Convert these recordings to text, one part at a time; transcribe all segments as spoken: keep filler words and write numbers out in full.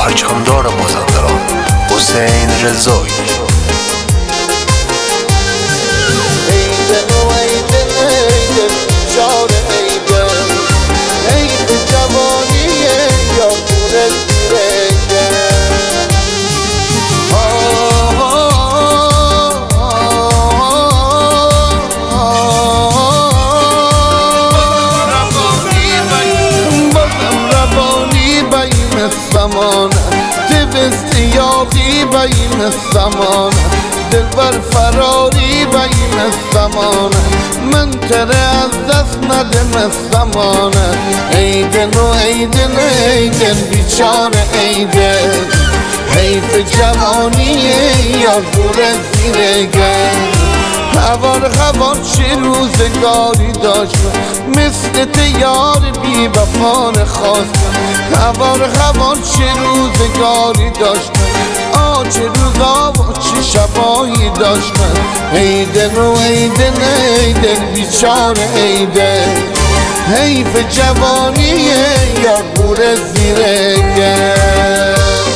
پرچمدار مازندران حسین رضایی. اشتیاقی بین زمان دلبر فراری بین زمان من تره از دست ندم زمان ای دل و ای دل ای دل بیچاره ای دل حیف جوانی یار بور زیر گل هوار هوار چه روزگاری داشت مثل تیار بی وفا خواست هوار هوار چه روزگاری داشت آ چه روزا و چه شبایی داشت ای دل و ای دل ای دل بیچاره ای دل حیف جوانی یار بور زیر گل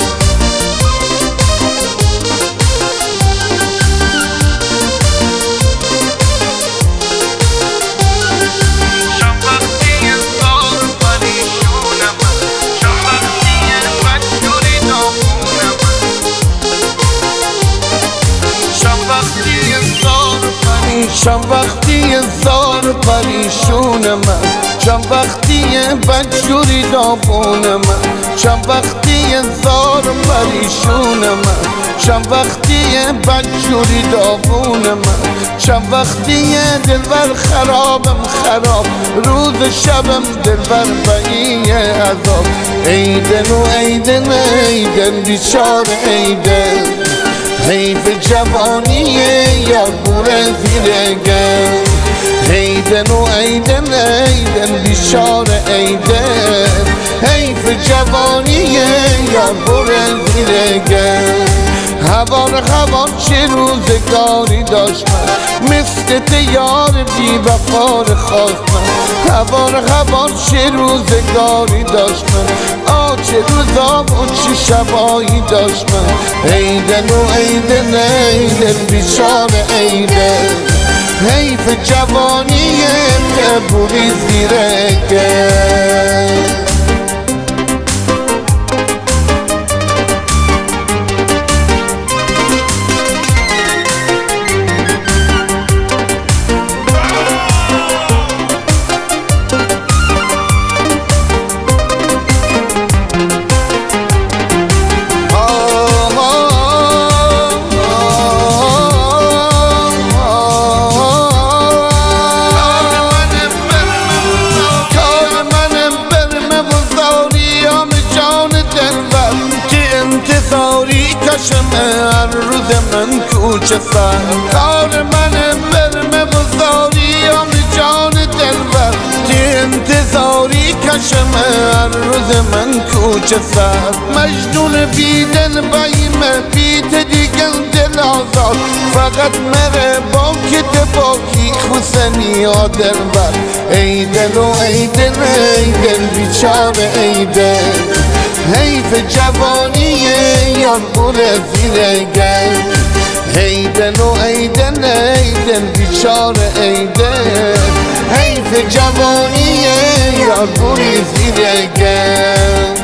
شم وقتی زار پریشون من شم وقتی بدجوری داغون من شم وقتی زار پریشون من شم وقتی بدجوری داغون من شم وقتی دلبر خرابم خراب روز شبم دلبر بقیه عذاب ای دل و ای دل ای دل بیچاره ای دل حیف جوانی یار بور زیر گل ای دل و ای دل ای دل بیچاره ای دل حیف جوانی یار بور زیر گل هوار هوار چه روزگاری داشت من مثل تیار بی وفا خواست من هوار هوار چه روزگاری داشت من آ چه روزا و چه شبایی داشت من ای دل و ای دل ای دل بیچاره ای دل حیف جوانی بوری زیر گل هر روز من کوچه سر کار من برمه بزاریم جان دلبر که انتظاری کشم هر روز من کوچه سر مجنون بی دل بیمه بیت دیگل دل آزاد فقط مره باکت باکی خوسنی ها دلبر ای دل و ای دل ای دل بیچاره ای دل حیف جوانی یار بور زیر گل ای دل و ای دل ای دل بیچاره ای دل حیف جوانی یار بور زیر گل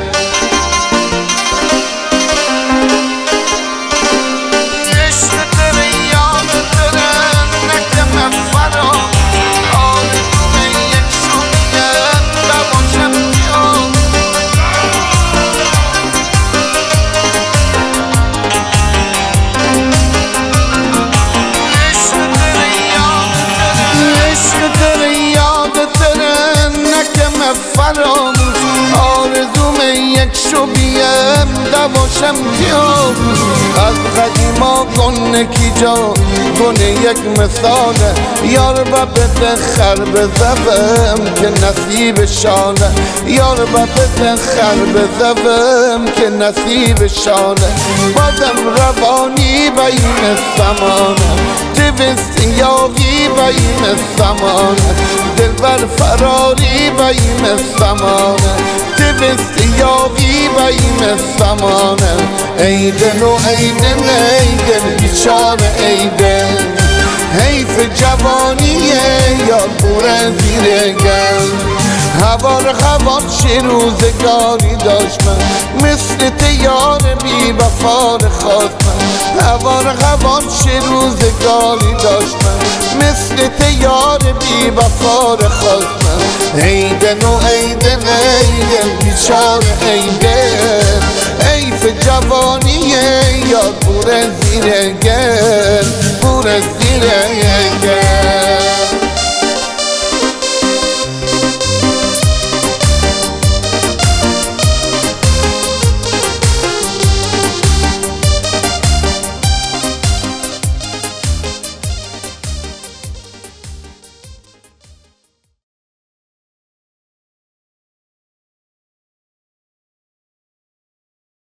آرزوم یک شو بیم دواشم بیام از قدیما گونه کی جا گونه یک مثاله یار با بده خر بزبم که نصیب شانه یار با بده خر بزبم که نصیب شانه بازم روانی بین زمانه دوست یاقی بین زمانه دل بر فراری و ایم سمانه دوست یاقی و ایم سمانه ایدن و ایدن ایدن بیچاره ایدن حیف جوانیه یار بوره زیر گل هوار هوار چه روزگاری داشت من مثل تیار بی وفار خواست من هوار هوار چه روزگاری داشت من مثل تیار بی وفار خواست من ایدن و ایدن ایدن بیچار ایدن حیف جوانیه یاد بوره زیر گل بوره زیر گل